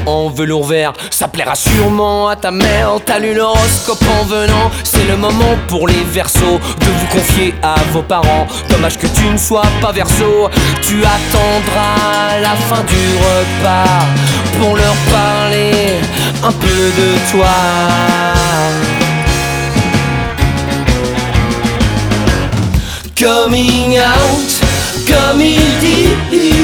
en velours vert. Ça plaira sûrement à ta mère. T'as lu l'horoscope en venant. C'est le moment pour les Verseaux de vous confier à vos parents. Dommage que tu ne sois pas Verseau. Tu attendras la fin du repas pour leur parler un peu de toi. Coming out, comme il dit,